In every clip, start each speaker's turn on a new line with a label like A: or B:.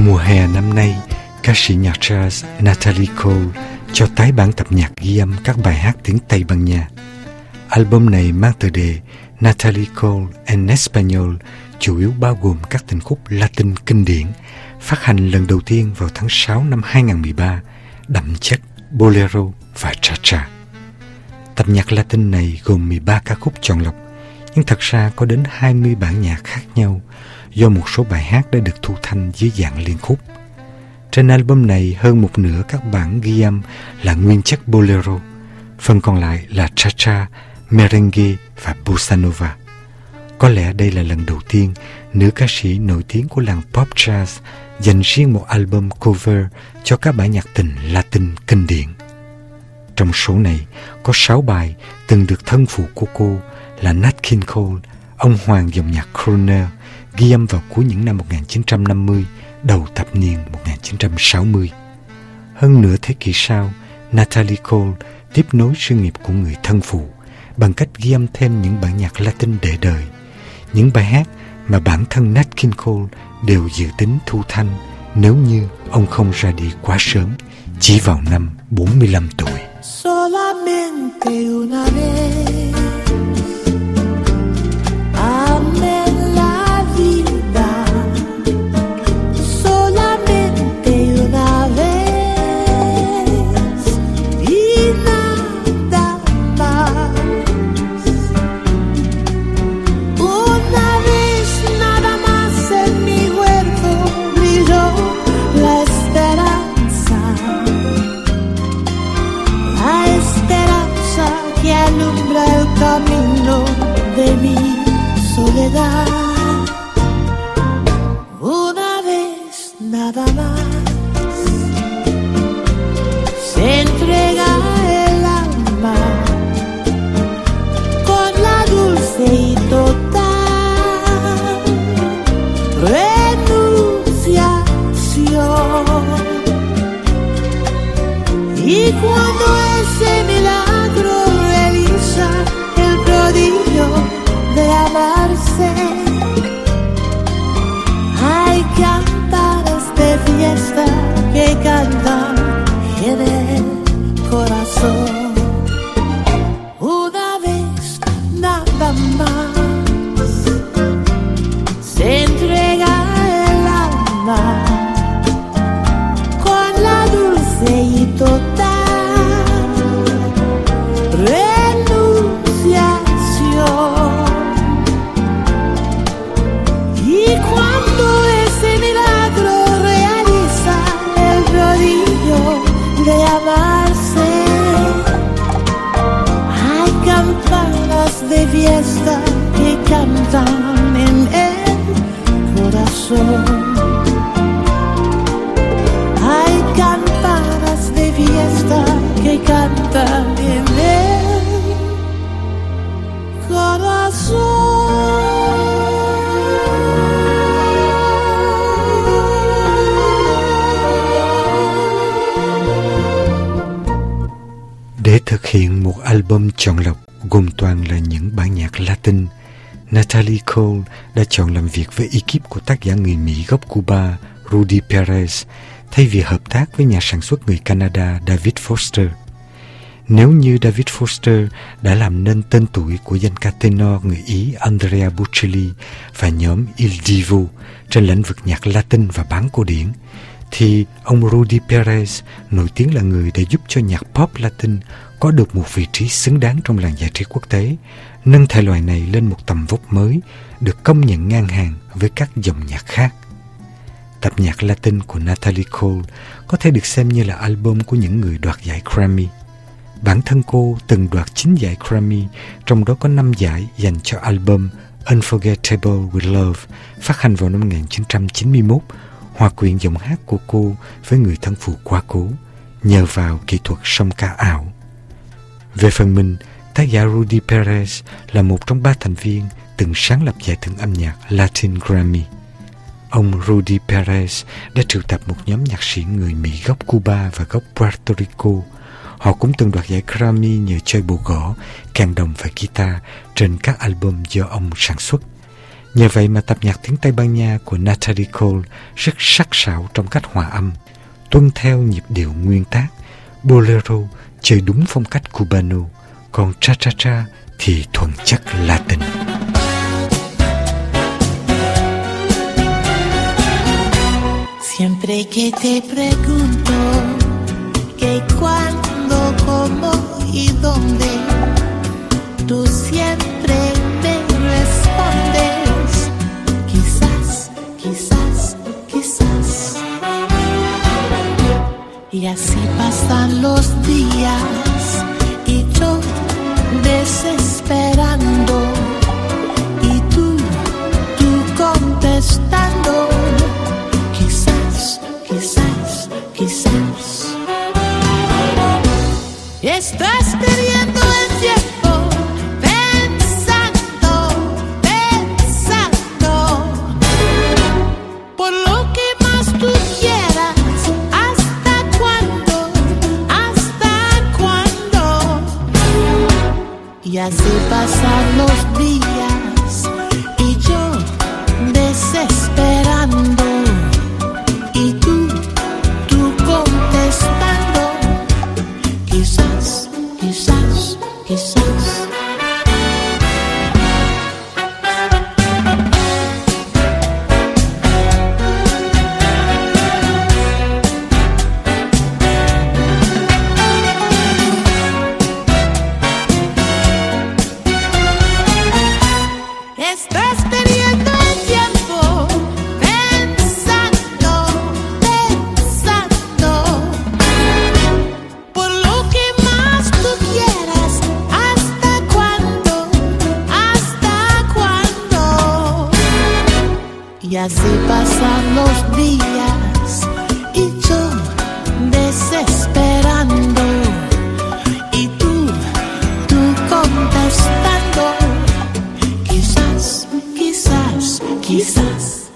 A: Mùa hè năm nay, ca sĩ nhạc jazz Natalie Cole cho tái bản tập nhạc ghi âm các bài hát tiếng Tây Ban Nha. Album này mang tựa đề Natalie Cole en Español, chủ yếu bao gồm các tình khúc Latin kinh điển, phát hành lần đầu tiên vào tháng 6 năm 2013, đậm chất bolero và cha-cha. Tập nhạc Latin này gồm 13 ca khúc chọn lọc, nhưng thật ra có đến 20 bản nhạc khác nhau, do một số bài hát đã được thu thanh dưới dạng liên khúc. Trên album này, hơn một nửa các bản ghi âm là nguyên chất bolero, phần còn lại là cha-cha, merengue và bossa nova. Có lẽ đây là lần đầu tiên nữ ca sĩ nổi tiếng của làng pop jazz dành riêng một album cover cho các bản nhạc tình Latin kinh điển. Trong số này có 6 bài từng được thân phụ của cô là Nat King Cole, ông hoàng dòng nhạc crooner, ghi âm vào cuối những năm 1950, đầu thập niên 1960. Hơn nửa thế kỷ sau, Natalie Cole tiếp nối sự nghiệp của người thân phụ bằng cách ghi âm thêm những bản nhạc Latin để đời, những bài hát mà bản thân Nat King Cole đều dự tính thu thanh nếu như ông không ra đi quá sớm, chỉ vào năm 45 tuổi.
B: Solamente una vez amé la vida, solamente una vez y nada más. Una vez nada más en mi huerto brilló la esperanza, la esperanza que alumbra el camino de mi soledad. Una vez nada más se entrega el alma con la dulce y total renunciación. Y cuando ese milagro realiza el prodigio de amarse, hay cantares de fiesta que cantan en el corazón. Una vez nada más se entrega el alma con la dulce y total renunciación. Y cuando ese milagro realiza el prodigio de amarse, hay campanas de fiesta que cantan en el corazón. Hay campanas de fiesta que cantan en el corazón.
A: Để thực hiện một album chọn lọc gồm toàn là những bản nhạc Latin, Natalie Cole đã chọn làm việc với ekip của tác giả người Mỹ gốc Cuba Rudy Perez thay vì hợp tác với nhà sản xuất người Canada David Foster. Nếu như David Foster đã làm nên tên tuổi của danh ca tenor người Ý Andrea Bocelli và nhóm Il Divo trên lĩnh vực nhạc Latin và bản cổ điển, thì ông Rudy Perez nổi tiếng là người đã giúp cho nhạc pop Latin có được một vị trí xứng đáng trong làng giải trí quốc tế, nâng thể loại này lên một tầm vóc mới, được công nhận ngang hàng với các dòng nhạc khác. Tập nhạc Latin của Natalie Cole có thể được xem như là album của những người đoạt giải Grammy. Bản thân cô từng đoạt 9 giải Grammy, trong đó có 5 giải dành cho album Unforgettable with Love, phát hành vào năm 1991, hòa quyện giọng hát của cô với người thân phụ quá cố, nhờ vào kỹ thuật song ca ảo. Về phần mình, tác giả Rudy Perez là một trong 3 thành viên từng sáng lập giải thưởng âm nhạc Latin Grammy. Ông Rudy Perez đã triệu tập một nhóm nhạc sĩ người Mỹ gốc Cuba và gốc Puerto Rico. Họ cũng từng đoạt giải Grammy nhờ chơi bộ gõ, kèn đồng và guitar trên các album do ông sản xuất. Nhờ vậy mà tập nhạc tiếng Tây Ban Nha của Natalie Cole rất sắc sảo trong cách hòa âm, tuân theo nhịp điệu nguyên tác. Bolero chơi đúng phong cách Cubano, còn cha-cha-cha thì thuần chất Latin.
B: Siempre que te pregunto que cuándo, cómo y dónde, tú siempre me respondes quizás, quizás, quizás. Y así pasan los días y yo desesperando y tú contestando quizás, quizás, quizás. Estás perdiendo el tiempo pensando por lo que más tú quieras. ¿Hasta cuándo? Y así pasan los días y yo desesperando y tú contestando quizás, quizás, quizás. Estás perdiendo el tiempo pensando por lo que más tú quieras. ¿Hasta cuándo? Y así pasan los días y yo desesperando y tú contestando quizás, quizás, quizás.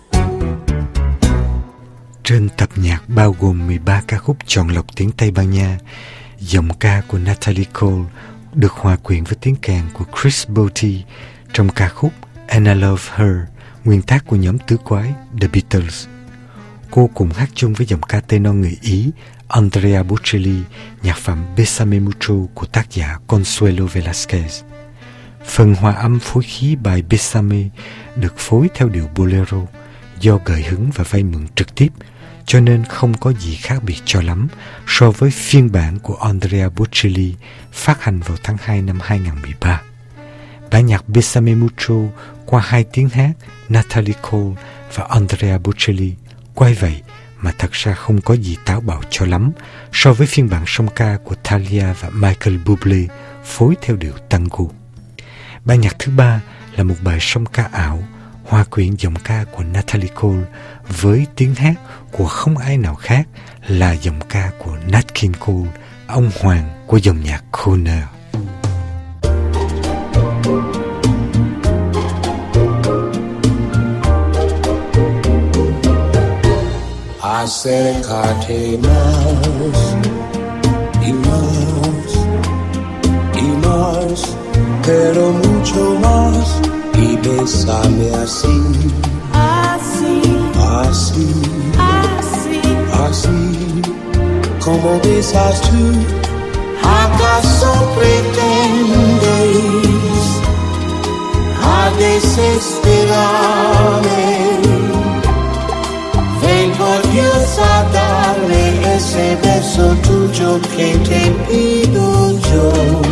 A: Trên tập nhạc bao gồm 13 ca khúc chọn lọc tiếng Tây Ban Nha, giọng ca của Natalie Cole được hòa quyện với tiếng kèn của Chris Botti trong ca khúc And I Love Her, nguyên tác của nhóm tứ quái The Beatles. Cô cùng hát chung với giọng ca tenor người Ý Andrea Bocelli nhạc phẩm Bésame Mucho của tác giả Consuelo Velázquez. Phần hòa âm phối khí bài Bésame được phối theo điệu bolero do gợi hứng và vay mượn trực tiếp, cho nên không có gì khác biệt cho lắm so với phiên bản của Andrea Bocelli phát hành vào tháng 2 năm 2013. Bản nhạc Bésame Mucho qua hai tiếng hát Natalie Cole và Andrea Bocelli, quay vậy mà thật ra không có gì táo bạo cho lắm so với phiên bản song ca của Thalia và Michael Bublé phối theo điệu tango. Bản nhạc thứ ba là một bài song ca ảo hòa quyện giọng ca của Natalie Cole với tiếng hát của không ai nào khác là giọng ca của Nat King Cole, ông hoàng của dòng nhạc crooner.
C: Acércate más y más y más, pero mucho más, y bésame así,
B: Así,
C: así,
B: así,
C: así, como besas tú. ¿Acaso pretendes a desesperarme? Ven por Dios a darme ese beso tuyo que te pido yo.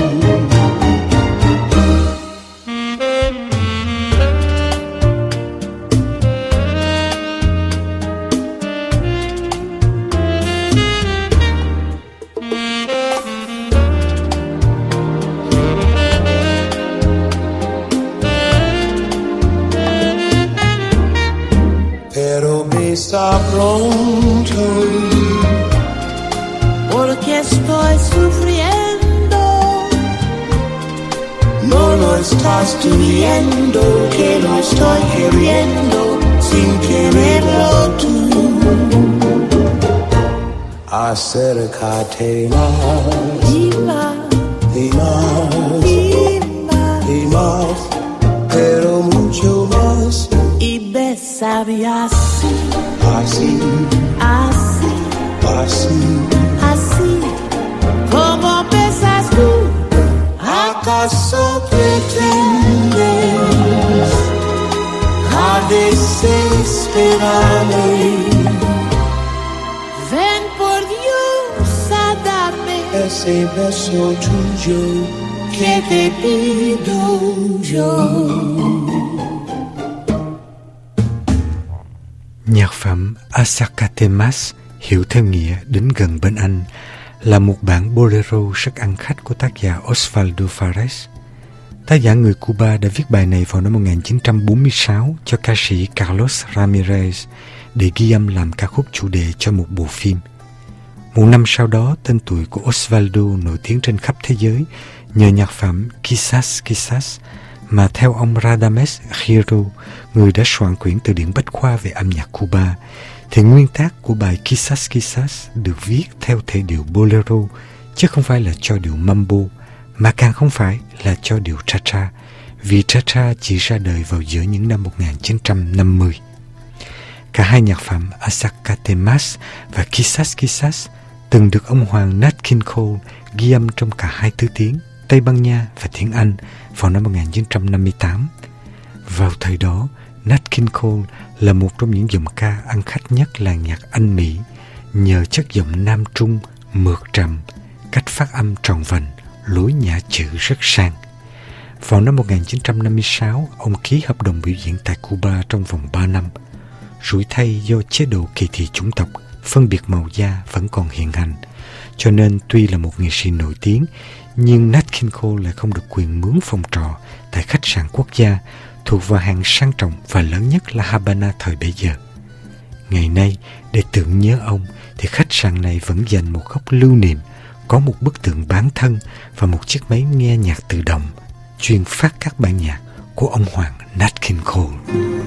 C: Besa pronto,
B: porque estoy sufriendo.
C: no lo estás tú viendo, que lo estoy queriendo sin quererlo tú. Acércate más
B: Y más,
C: y más
B: y más,
C: y más, pero mucho más,
B: sabe así,
C: así,
B: así,
C: así.
B: así, como besas tú.
C: ¿Acaso pretendes a desesperarme?
B: Ven por Dios a darme
C: Ese beso tuyo que te pido yo.
A: Nhạc phẩm Asakatemas, hiểu theo nghĩa đến gần bên anh, là một bản bolero rất ăn khách của tác giả Osvaldo Fares. Tác giả người Cuba đã viết bài này vào năm 1946 cho ca sĩ Carlos Ramirez để ghi âm làm ca khúc chủ đề cho một bộ phim. Một năm sau đó, tên tuổi của Osvaldo nổi tiếng trên khắp thế giới nhờ nhạc phẩm Quizás Quizás mà theo ông Radames Giro, người đã soạn quyển từ điển bách khoa về âm nhạc Cuba, thì nguyên tác của bài Quizás Quizás được viết theo thể điệu bolero, chứ không phải là cho điệu mambo, mà càng không phải là cho điệu cha-cha, vì cha-cha chỉ ra đời vào giữa những năm 1950. Cả hai nhạc phẩm Asakatemas và Quizás Quizás từng được ông hoàng Nat King Cole ghi âm trong cả hai thứ tiếng, Tây Ban Nha và tiếng Anh vào năm 1958. Vào thời đó, Nat King Cole là một trong những giọng ca ăn khách nhất làng nhạc Anh Mỹ nhờ chất giọng nam trung, mượt trầm, cách phát âm tròn vành, lối nhả chữ rất sang. Vào năm 1956, ông ký hợp đồng biểu diễn tại Cuba trong vòng 3 năm. Rủi thay do chế độ kỳ thị chủng tộc, phân biệt màu da vẫn còn hiện hành, cho nên tuy là một nghệ sĩ nổi tiếng, nhưng Nat King Cole lại không được quyền mướn phòng trọ tại khách sạn quốc gia thuộc vào hàng sang trọng và lớn nhất là Habana thời bấy giờ. Ngày nay, để tưởng nhớ ông, thì khách sạn này vẫn dành một góc lưu niệm, có một bức tượng bán thân và một chiếc máy nghe nhạc tự động, chuyên phát các bản nhạc của ông hoàng Nat King Cole.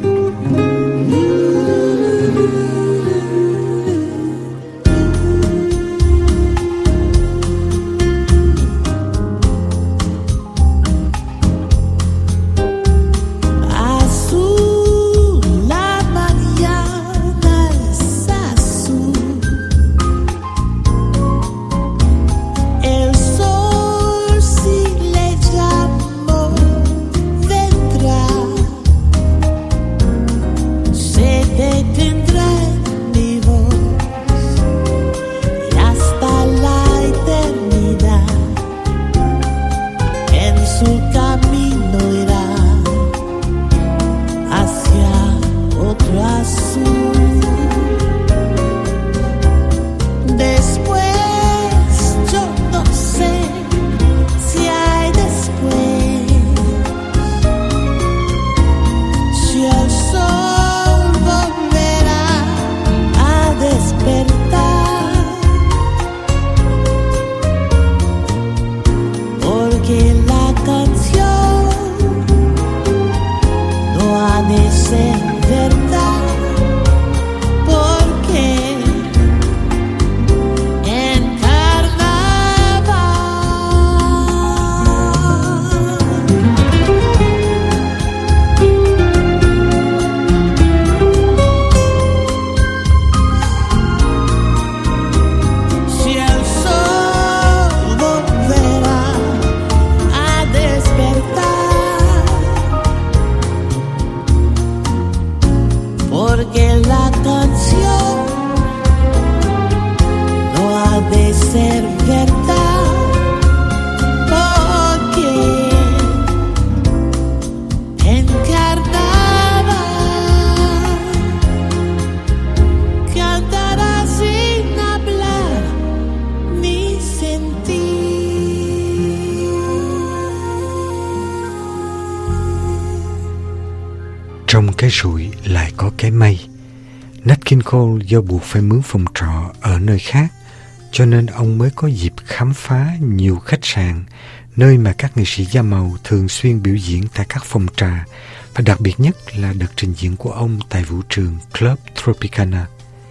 A: Trong cái rủi lại có cái may. Nat King Cole do buộc phải mướn phòng trọ ở nơi khác, cho nên ông mới có dịp khám phá nhiều khách sạn, nơi mà các nghệ sĩ da màu thường xuyên biểu diễn tại các phòng trà, và đặc biệt nhất là đợt trình diễn của ông tại vũ trường Club Tropicana.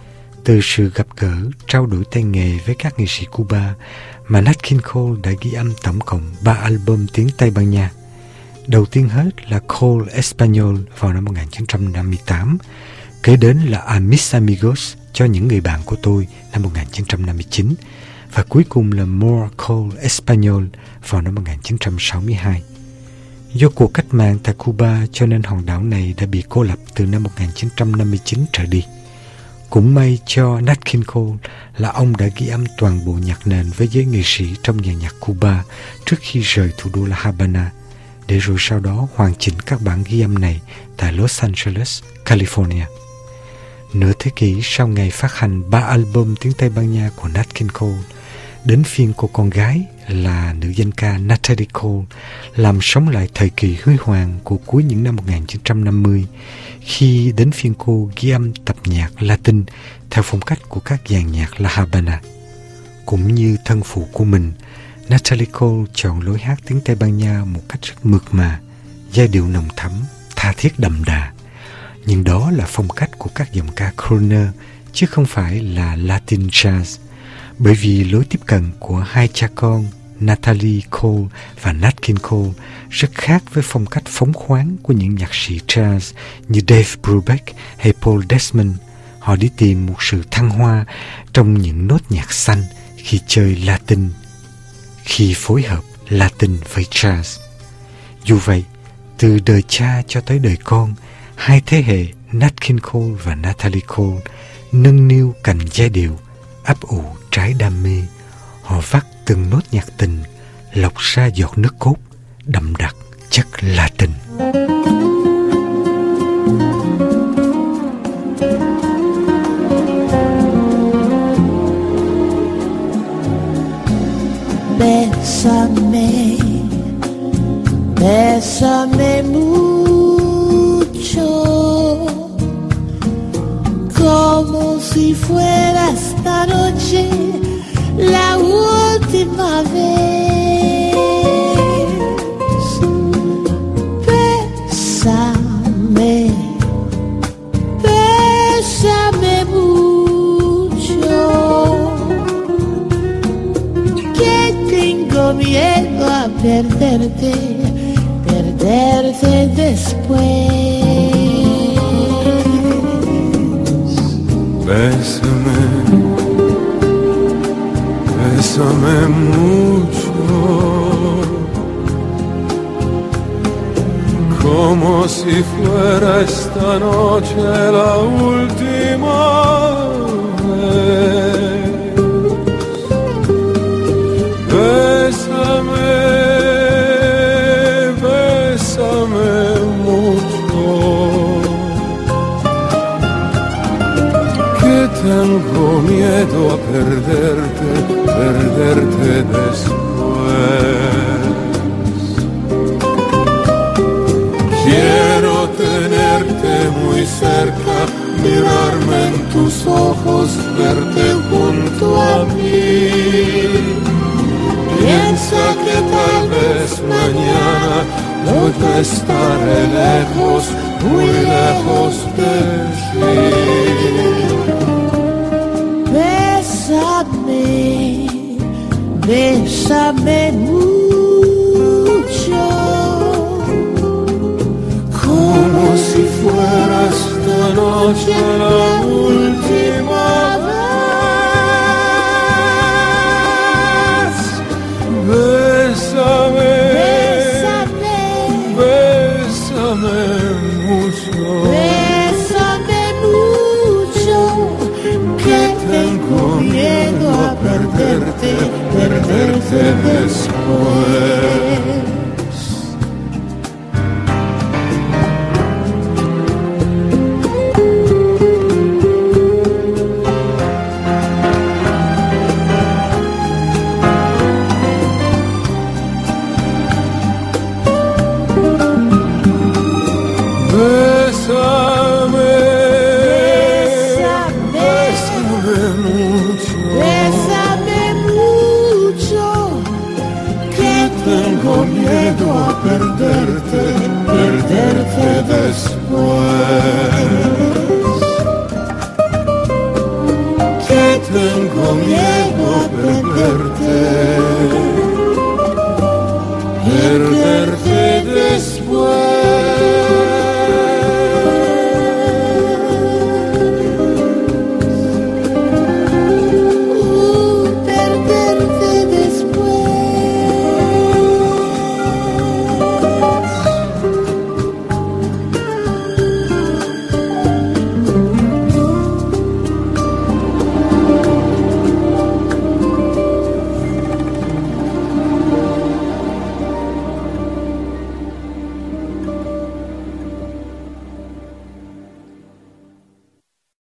A: Từ sự gặp gỡ, trao đổi tay nghề với các nghệ sĩ Cuba mà Nat King Cole đã ghi âm tổng cộng 3 album tiếng Tây Ban Nha. Đầu tiên hết là Cole Espanol vào năm 1958, kế đến là A Mis Amigos cho những người bạn của tôi năm 1959, và cuối cùng là More Cole Espanol vào năm 1962. Do cuộc cách mạng tại Cuba cho nên hòn đảo này đã bị cô lập từ năm 1959 trở đi. Cũng may cho Nat King Cole là ông đã ghi âm toàn bộ nhạc nền với giới nghệ sĩ trong dàn nhạc Cuba trước khi rời thủ đô La Habana, để rồi sau đó hoàn chỉnh các bản ghi âm này tại Los Angeles, California. Nửa thế kỷ sau ngày phát hành 3 album tiếng Tây Ban Nha của Nat King Cole, đến phiên cô con gái là nữ danh ca Natalie Cole làm sống lại thời kỳ huy hoàng của cuối những năm 1950, khi đến phiên cô ghi âm tập nhạc Latin theo phong cách của các dàn nhạc La Habana. Cũng như thân phụ của mình, Natalie Cole chọn lối hát tiếng Tây Ban Nha một cách rất mượt mà, giai điệu nồng thắm, tha thiết đậm đà. Nhưng đó là phong cách của các giọng ca crooner, chứ không phải là Latin jazz. Bởi vì lối tiếp cận của hai cha con Natalie Cole và Nat King Cole rất khác với phong cách phóng khoáng của những nhạc sĩ jazz như Dave Brubeck hay Paul Desmond. Họ đi tìm một sự thăng hoa trong những nốt nhạc xanh khi chơi Latin, khi phối hợp Latin với jazz. Dù vậy, từ đời cha cho tới đời con, hai thế hệ Nat King Cole và Natalie Cole nâng niu cành giai điệu, ấp ủ trái đam mê. Họ vắt từng nốt nhạc tình, lọc ra giọt nước cốt, đậm đặc chất Latin.
B: Bésame, bésame mucho, como si fuera esta noche la última vez. Bésame, bésame mucho, que tengo miedo a perderte, perderte después.
D: Bésame, bésame mucho, como si fuera esta noche la última vez. Bésame, bésame mucho, que tengo miedo a perderte, perderte después. Quiero tenerte muy cerca, mirarme en tus ojos, verte junto a mí. Piensa que tal vez mañana yo te estaré lejos, muy lejos de ti.
B: Bésame, bésame mucho,
D: como si fuera esta noche la